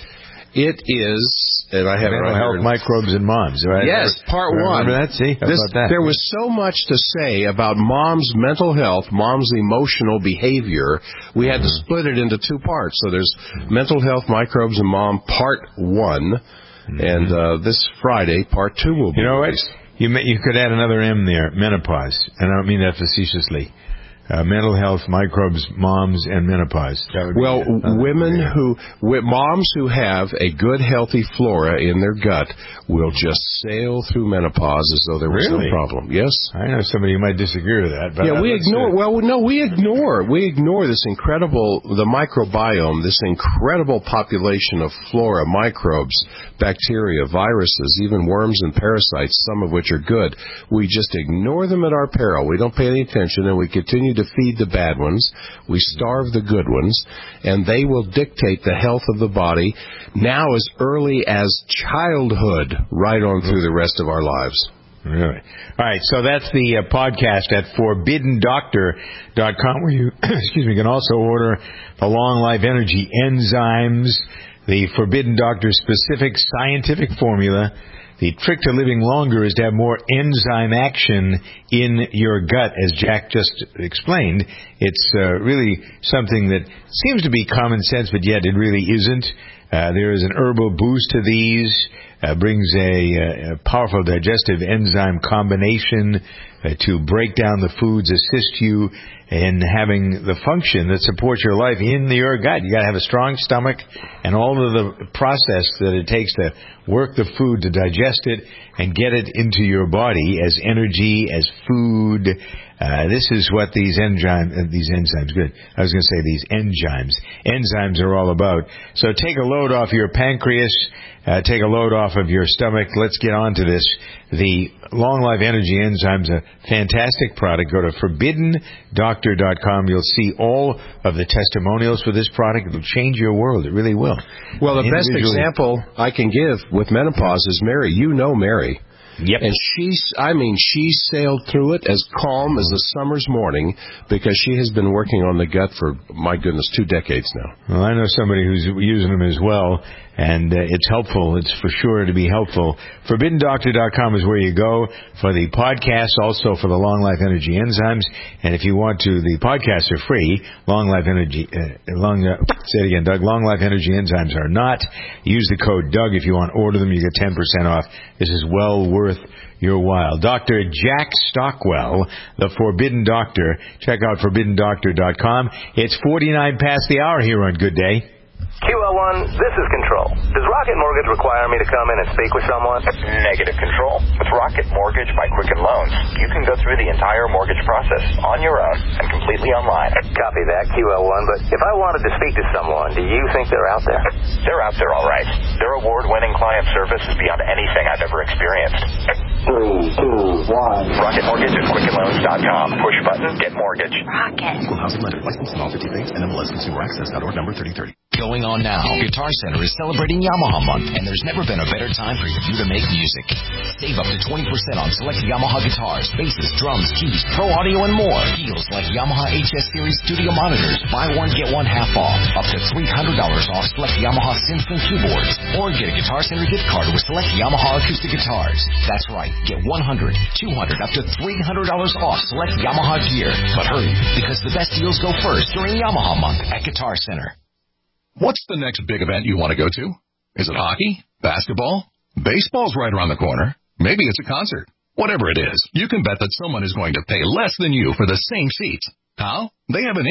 It is, and I have it right Health, here. Microbes, and Moms, right? Yes, part one. Remember that? See, how this, about that? There was so much to say about mom's mental health, mom's emotional behavior. We had mm-hmm. to split it into two parts. So there's mental health, microbes, and mom, part one, mm-hmm. and uh, this Friday, part two will be. You know released. what? You may, you could add another M there, menopause, and I don't mean that facetiously. Uh, mental health, microbes, moms, and menopause. Well, women who, moms who have a good, healthy flora in their gut will just sail through menopause as though there was really? no problem. Yes. I know somebody who might disagree with that. But yeah, we ignore, well, no, we ignore, we ignore this incredible, the microbiome, this incredible population of flora, microbes, bacteria, viruses, even worms and parasites, some of which are good. We just ignore them at our peril. We don't pay any attention, and we continue to feed the bad ones. We starve the good ones, and they will dictate the health of the body now as early as childhood, right on through the rest of our lives. Really? All right, so that's the uh, podcast at forbidden doctor dot com, where you excuse me, can also order the Long Life Energy enzymes, the Forbidden Doctor specific scientific formula. The trick to living longer is to have more enzyme action in your gut, as Jack just explained. It's uh, really something that seems to be common sense, but yet it really isn't. Uh, there is an herbal boost to these, uh, brings a, a powerful digestive enzyme combination uh, to break down the foods, assist you in having the function that supports your life in your gut. You got to have a strong stomach and all of the process that it takes to work the food, to digest it and get it into your body as energy, as food. Uh, this is what these enzymes, uh, these enzymes, good. I was going to say these enzymes. Enzymes are all about. So take a load off your pancreas, uh, take a load off of your stomach. Let's get on to this. The Long Life Energy Enzymes, a fantastic product. Go to forbidden doctor dot com. You'll see all of the testimonials for this product. It'll change your world. It really will. Well, the best example I can give with menopause is Mary. You know Mary. Yep. And she's, I mean, she sailed through it as calm as a summer's morning because she has been working on the gut for, my goodness, two decades now. Well, I know somebody who's using them as well, and uh, it's helpful. It's for sure to be helpful. forbidden doctor dot com is where you go for the podcast, also for the Long Life Energy Enzymes. And if you want to, the podcasts are free. Long Life Energy, uh, long, uh, say it again, Doug, Long Life Energy Enzymes are not. Use the code Doug if you want to order them. You get ten percent off. This is well worth your while. Doctor Jack Stockwell, the Forbidden Doctor. Check out forbidden doctor dot com. It's forty-nine past the hour here on Good Day. Q L one, this is Control. Does Rocket Mortgage require me to come in and speak with someone? Negative, Control. With Rocket Mortgage by Quicken Loans, you can go through the entire mortgage process on your own and completely online. Copy that, Q L one. But if I wanted to speak to someone, do you think they're out there? They're out there, all right. Their award-winning client service is beyond anything I've ever experienced. Three, two, one. Rocket Mortgage at quicken loans dot com. Push button, get mortgage. Rocket. Equal housing lender. Licensed in all fifty states. N M L S Consumer Access dot org number thirty thirty. Going on now. Guitar Center is celebrating Yamaha Month, and there's never been a better time for you to make music. Save up to twenty percent on select Yamaha guitars, basses, drums, keys, pro audio, and more. Deals like Yamaha H S Series studio monitors. Buy one, get one half off. Up to three hundred dollars off select Yamaha synths and keyboards. Or get a Guitar Center gift card with select Yamaha acoustic guitars. That's right. Get one hundred dollars, two hundred dollars, up to three hundred dollars off select Yamaha gear. But hurry, because the best deals go first during Yamaha Month at Guitar Center. What's the next big event you want to go to? Is it hockey? Basketball? Baseball's right around the corner. Maybe it's a concert. Whatever it is, you can bet that someone is going to pay less than you for the same seats. How? They have an in.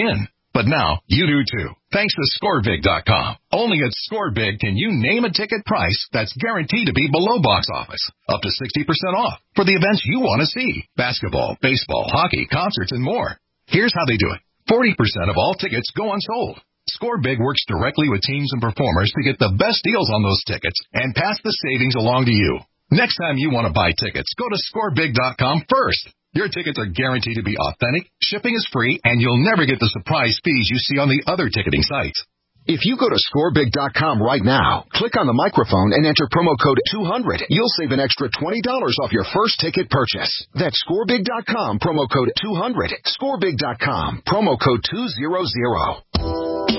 But now, you do too, thanks to score big dot com. Only at ScoreBig can you name a ticket price that's guaranteed to be below box office, up to sixty percent off, for the events you want to see. Basketball, baseball, hockey, concerts, and more. Here's how they do it. forty percent of all tickets go unsold. ScoreBig works directly with teams and performers to get the best deals on those tickets and pass the savings along to you. Next time you want to buy tickets, go to score big dot com first. Your tickets are guaranteed to be authentic, shipping is free, and you'll never get the surprise fees you see on the other ticketing sites. If you go to score big dot com right now, click on the microphone and enter promo code two hundred, you'll save an extra twenty dollars off your first ticket purchase. That's score big dot com, promo code two hundred. score big dot com, promo code two hundred.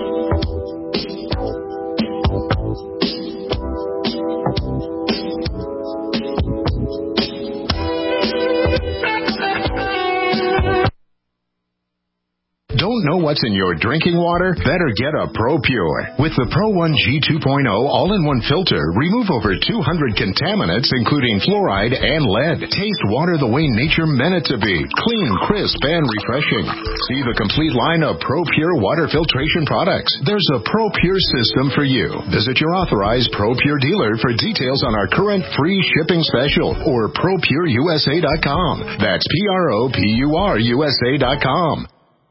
Don't know what's in your drinking water? Better get a ProPure. With the Pro one G two point oh all-in-one filter, remove over two hundred contaminants, including fluoride and lead. Taste water the way nature meant it to be. Clean, crisp, and refreshing. See the complete line of ProPure water filtration products. There's a ProPure system for you. Visit your authorized ProPure dealer for details on our current free shipping special or pro pure u s a dot com. That's P R O P U R U S A dot com.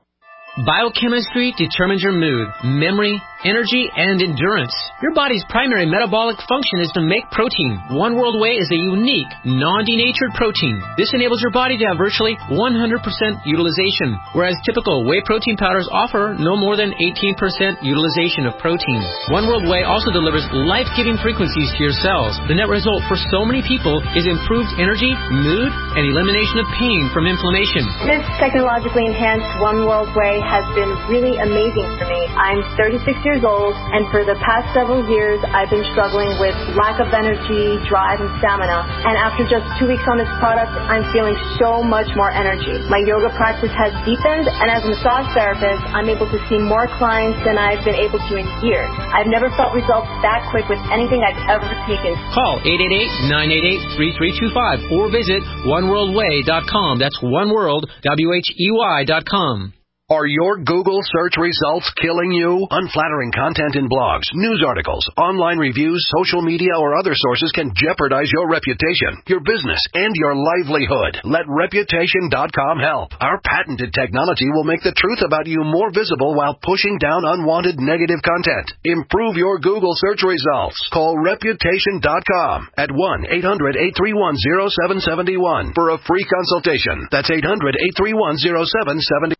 Biochemistry determines your mood, memory, energy, and endurance. Your body's primary metabolic function is to make protein. One World Whey is a unique, non-denatured protein. This enables your body to have virtually one hundred percent utilization, whereas typical whey protein powders offer no more than eighteen percent utilization of protein. One World Whey also delivers life-giving frequencies to your cells. The net result for so many people is improved energy, mood, and elimination of pain from inflammation. This technologically enhanced One World Whey has been really amazing for me. I'm thirty-six years old, and for the past several years, I've been struggling with lack of energy, drive, and stamina. And after just two weeks on this product, I'm feeling so much more energy. My yoga practice has deepened, and as a massage therapist, I'm able to see more clients than I've been able to in years. I've never felt results that quick with anything I've ever taken. Call eight eight eight, nine eight eight, three three two five or visit one world way dot com. That's oneworld, W H E Y dot com. Are your Google search results killing you? Unflattering content in blogs, news articles, online reviews, social media, or other sources can jeopardize your reputation, your business, and your livelihood. Let reputation dot com help. Our patented technology will make the truth about you more visible while pushing down unwanted negative content. Improve your Google search results. Call reputation dot com at one eight hundred, eight three one, zero seven seven one for a free consultation. That's eight hundred, eight three one, zero seven seven one.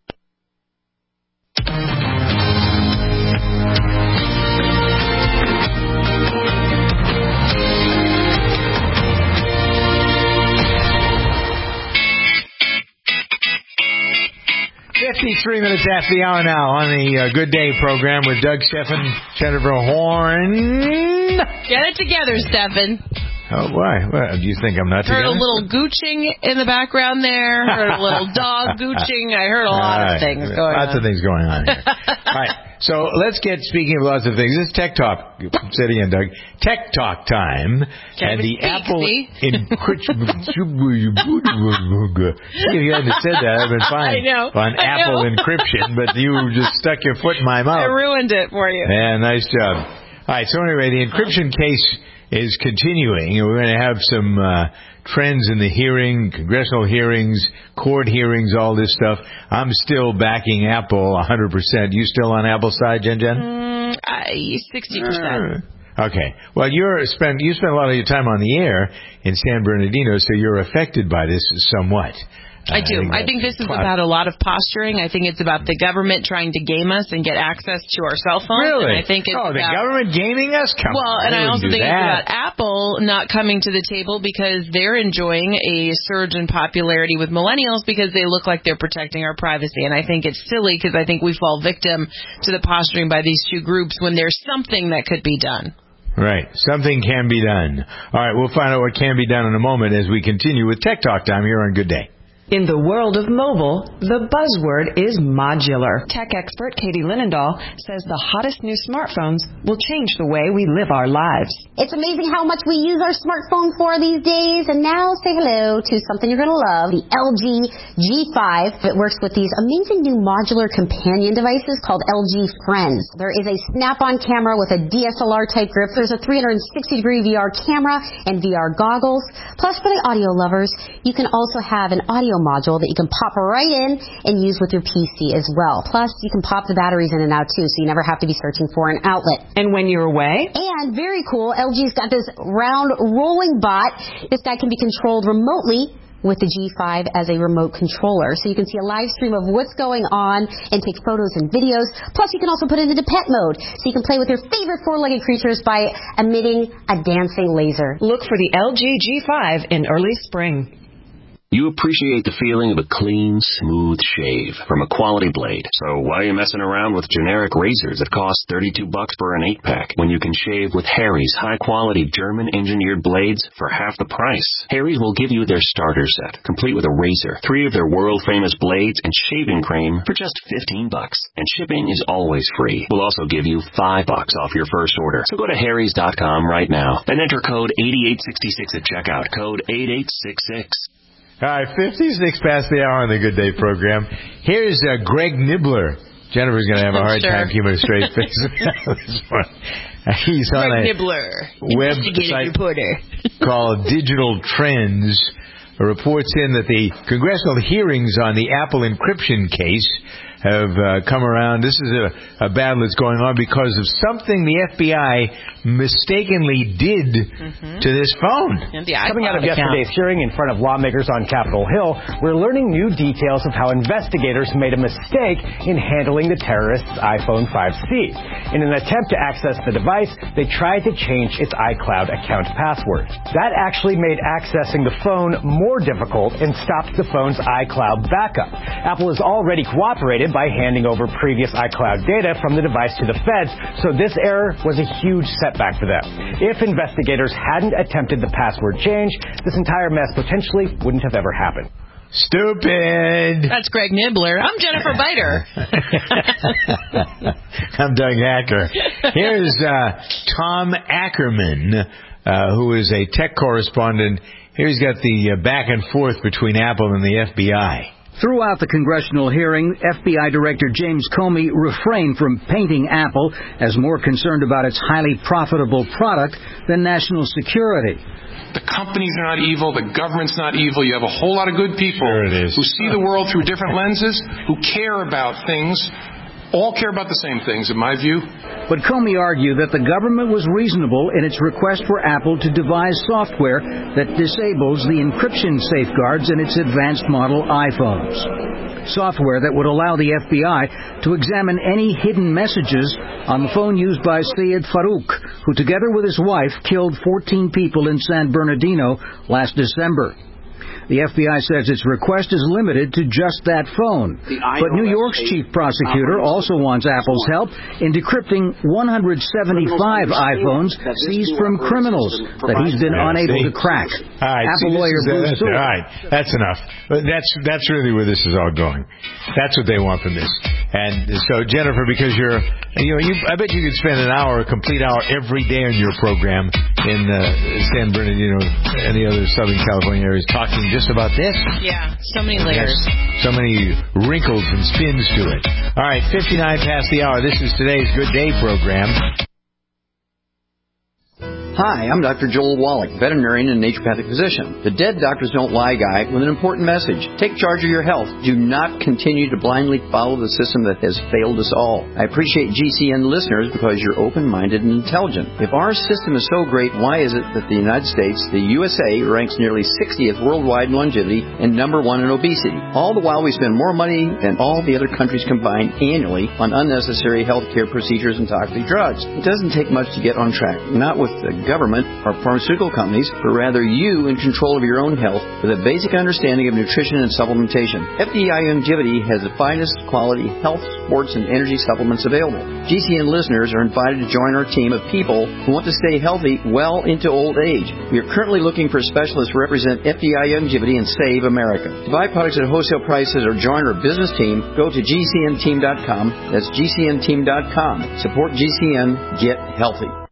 fifty-three minutes after the hour now on the uh, Good Day program with Doug Stephan, Jennifer Horn. Get it together, Stephan. Oh, why? What, do you think I'm not Heard together? a little gooching in the background there. Heard a little dog gooching. I heard a lot All of right. things going Lots on. of things going on here. All right. So let's get, speaking of lots of things, this is Tech Talk. Say it again, Doug. Tech Talk time. Can't and the speak, Apple... see? If you hadn't said that, I'd been fine I know. on I Apple know. encryption, but you just stuck your foot in my mouth. I ruined it for you. Yeah, nice job. All right, so anyway, the encryption case is continuing, and we're going to have some uh, trends in the hearing, congressional hearings, court hearings, all this stuff. I'm still backing Apple one hundred percent. You still on Apple's side, Jen Jen? Mm, I, sixty percent. Okay. Well, you're spend you spend a lot of your time on the air in San Bernardino, so you're affected by this somewhat. I do. I think this is about a lot of posturing. I think it's about the government trying to game us and get access to our cell phones. Really? And I think it's oh, the about, government gaming us? Come well, on. and I also think that. it's about Apple not coming to the table because they're enjoying a surge in popularity with millennials because they look like they're protecting our privacy. And I think it's silly because I think we fall victim to the posturing by these two groups when there's something that could be done. Right. Something can be done. All right. We'll find out what can be done in a moment as we continue with Tech Talk time here on Good Day. In the world of mobile, the buzzword is modular. Tech expert Katie Linendahl says the hottest new smartphones will change the way we live our lives. It's amazing how much we use our smartphone for these days. And now say hello to something you're going to love, the L G G five. It works with these amazing new modular companion devices called L G Friends. There is a snap-on camera with a D S L R type grip. There's a three hundred sixty degree V R camera and V R goggles. Plus, for the audio lovers, you can also have an audio module that you can pop right in and use with your P C as well. Plus, you can pop the batteries in and out too, so you never have to be searching for an outlet. And when you're away? And very cool, L G's got this round rolling bot. This guy can be controlled remotely with the G five as a remote controller. So you can see a live stream of what's going on and take photos and videos. Plus, you can also put it into pet mode, so you can play with your favorite four-legged creatures by emitting a dancing laser. Look for the L G G five in early spring. You appreciate the feeling of a clean, smooth shave from a quality blade. So why are you messing around with generic razors that cost thirty-two bucks for an eight-pack when you can shave with Harry's high-quality German-engineered blades for half the price? Harry's will give you their starter set, complete with a razor, three of their world-famous blades, and shaving cream for just fifteen bucks. And shipping is always free. We'll also give you five bucks off your first order. So go to harrys dot com right now and enter code eighty-eight sixty-six at checkout. Code eighty-eight sixty-six. All right, fifty-six past the hour on the Good Day program. Here's uh, Greg Nibbler. Jennifer's going to have a hard sure. time keeping a straight face. This one. He's on Greg a Nibbler, website reporter. called Digital Trends. Reports in that the congressional hearings on the Apple encryption case have uh, come around. This is a, a battle that's going on because of something the F B I mistakenly did mm-hmm. to this phone. Coming out of yesterday's hearing in front of lawmakers on Capitol Hill, we're learning new details of how investigators made a mistake in handling the terrorist's iPhone five C. In an attempt to access the device, they tried to change its iCloud account password. That actually made accessing the phone more difficult and stopped the phone's iCloud backup. Apple has already cooperated by handing over previous iCloud data from the device to the feds, so this error was a huge setback for them. If investigators hadn't attempted the password change, this entire mess potentially wouldn't have ever happened. Stupid. That's Greg Nibbler. I'm Jennifer Biter. I'm Doug Hacker. Here's uh, Tom Ackerman, uh, who is a tech correspondent. Here he's got the uh, back and forth between Apple and the F B I. Throughout the congressional hearing, F B I Director James Comey refrained from painting Apple as more concerned about its highly profitable product than national security. The companies are not evil. The government's not evil. You have a whole lot of good people who see the world through different lenses, who care about things, all care about the same things, in my view. But Comey argued that the government was reasonable in its request for Apple to devise software that disables the encryption safeguards in its advanced model iPhones. Software that would allow the F B I to examine any hidden messages on the phone used by Syed Farouk, who together with his wife killed fourteen people in San Bernardino last December. The F B I says its request is limited to just that phone. But New York's chief prosecutor also wants Apple's help in decrypting one hundred seventy-five iPhones seized from criminals that he's been unable to crack. All right, Apple see, lawyer is, Bruce that's, Stewart. all right, that's enough. That's that's really where this is all going. That's what they want from this. And so, Jennifer, because you're, you know, you, I bet you could spend an hour, a complete hour every day on your program in uh, San Bernardino, any other Southern California areas, talking just about this. Yeah, so many layers. Yes, so many wrinkles and spins to it. All right, fifty-nine past the hour. This is today's Good Day program. Hi, I'm Doctor Joel Wallach, veterinarian and naturopathic physician. The Dead Doctors Don't Lie guy with an important message. Take charge of your health. Do not continue to blindly follow the system that has failed us all. I appreciate G C N listeners because you're open-minded and intelligent. If our system is so great, why is it that the United States, the U S A, ranks nearly sixtieth worldwide in longevity and number one in obesity? All the while we spend more money than all the other countries combined annually on unnecessary health care procedures and toxic drugs. It doesn't take much to get on track. Not with the government or pharmaceutical companies, but rather you in control of your own health with a basic understanding of nutrition and supplementation. F D I Youngevity has the finest quality health, sports, and energy supplements available. G C N listeners are invited to join our team of people who want to stay healthy well into old age. We are currently looking for specialists to represent F D I Youngevity and Save America. To buy products at wholesale prices or join our business team, go to G C N team dot com. That's G C N team dot com. Support G C N. Get healthy.